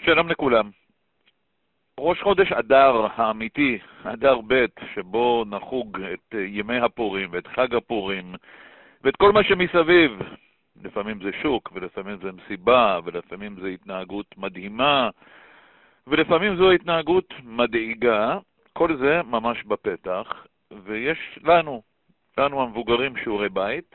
שלום לכולם. ראש חודש אדר האמיתי, אדר ב', שבו נחוג את ימי הפורים ואת חג הפורים ואת כל מה שמסביב. לפעמים זה שוק, ולפעמים זה מסיבה, ולפעמים זה התנהגות מדהימה, ולפעמים זו התנהגות מדאיגה. כל זה ממש בפתח, ויש לנו המבוגרים שיעורי בית,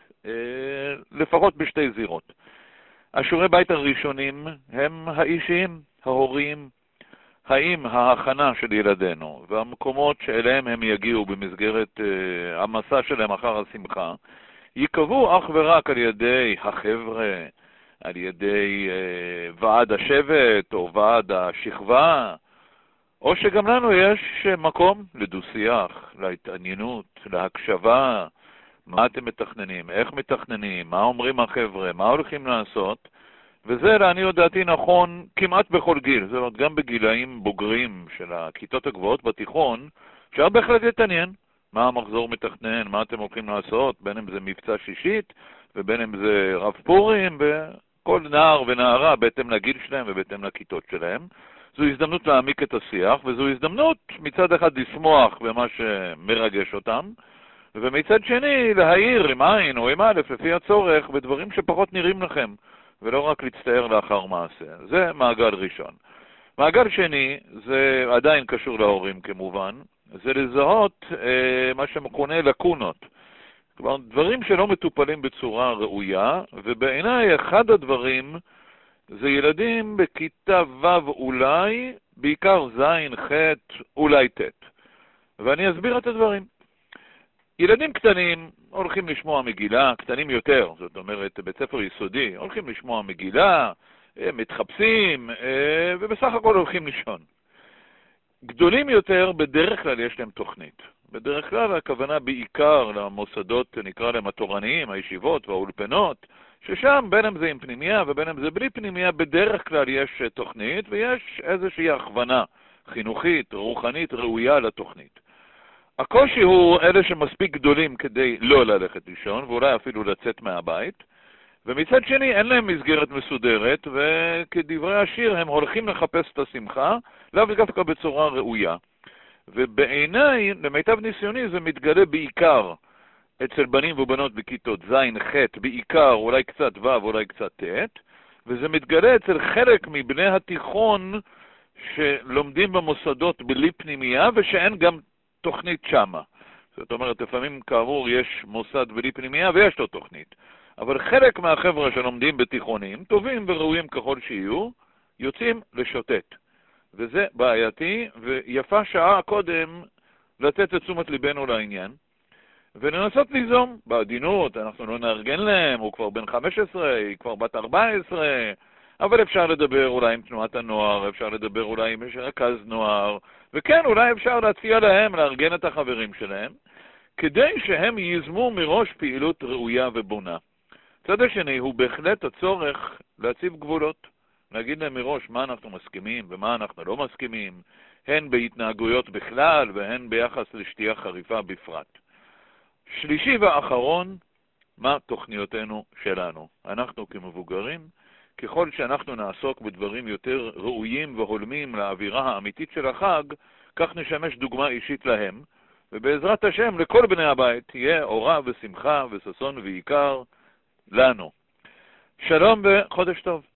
לפחות בשתי זירות. השיעורי בית הראשונים הם האישיים, ההוריים, האם ההכנה של ילדינו והמקומות שאליהם הם יגיעו במסגרת המסע שלהם אחר השמחה, ייקבעו אך ורק על ידי החבר'ה, על ידי ועד השבט או ועד השכבה, או שגם לנו יש מקום לדו-שיח, להתעניינות, להקשבה, מה אתם מתכננים, איך מתכננים, מה אומרים החבר'ה, מה הולכים לעשות, וזה לעניות דעתי נכון כמעט בכל גיל. זאת אומרת, גם בגילאים בוגרים של הכיתות הגבוהות בתיכון, אפשר בהחלט להתעניין מה המחזור מתכנן, מה אתם הולכים לעשות, בין אם זה מבצע שישית ובין אם זה רב פורים, וכל נער ונערה בהתאם לגיל שלהם ובהתאם לכיתות שלהם. זו הזדמנות להעמיק את השיח, וזו הזדמנות מצד אחד לשמוח במה שמרגש אותם, ומצד שני להעיר עם עין או עם א' לפי הצורך בדברים שפחות נראים לכם, ולא רק להצטער לאחר מעשה. זה מעגל ראשון. מעגל שני, זה עדיין קשור להורים כמובן, זה לזהות מה שמכונה לקונות. כלומר, דברים שלא מטופלים בצורה ראויה, ובעיניי אחד הדברים זה ילדים בכיתה ו' אולי, בעיקר ז', ח', אולי ט'. ואני אסביר את הדברים. ילדים קטנים הולכים לשמוע מגילה, קטנים יותר, זאת אומרת בית ספר יסודי, הולכים לשמוע מגילה, מתחפשים, ובסך הכל הולכים לישון. גדולים יותר בדרך כלל יש להם תוכנית. בדרך כלל הכוונה בעיקר למוסדות, נקרא להם התורניים, הישיבות והאולפנות, ששם בין אם זה עם פנימיה ובין אם זה בלי פנימיה, בדרך כלל יש תוכנית ויש איזושהי הכוונה חינוכית, רוחנית, ראויה לתוכנית. הקושי הוא אלה שמספיק גדולים כדי לא ללכת לישון, ואולי אפילו לצאת מהבית, ומצד שני אין להם מסגרת מסודרת, וכדברי השיר הם הולכים לחפש את השמחה, לאו דווקא בצורה ראויה. ובעיניי, למיטב ניסיוני, זה מתגלה בעיקר אצל בנים ובנות בכיתות ז', ח', בעיקר, אולי קצת ו', אולי קצת ט', וזה מתגלה אצל חלק מבני התיכון שלומדים במוסדות בלי פנימייה, ושאין גם תוכנית שמה. זאת אומרת, לפעמים כאמור יש מוסד בלי פנימייה ויש לו תוכנית. אבל חלק מהחבר'ה שלומדים בתיכונים, טובים וראויים ככל שיהיו, יוצאים לשוטט. וזה בעייתי, ויפה שעה קודם לתת את תשומת ליבנו לעניין, ולנסות ליזום בעדינות. אנחנו לא נארגן להם, הוא כבר בן 15, היא כבר בת 14, אבל אפשר לדבר אולי עם תנועת הנוער, אפשר לדבר אולי עם רכז נוער, וכן, אולי אפשר להציע להם, לארגן את החברים שלהם, כדי שהם ייזמו מראש פעילות ראויה ובונה. צד השני הוא בהחלט הצורך להציב גבולות, להגיד להם מראש מה אנחנו מסכימים ומה אנחנו לא מסכימים, הן בהתנהגויות בכלל והן ביחס לשתייה חריפה בפרט. שלישי ואחרון, מה תוכניותינו שלנו? אנחנו כמבוגרים, ככל שאנחנו נעסוק בדברים יותר ראויים והולמים לאווירה האמיתית של החג, כך נשמש דוגמה אישית להם, ובעזרת השם לכל בני הבית תהיה אורה ושמחה וששון ועיקר לנו. שלום וחודש טוב.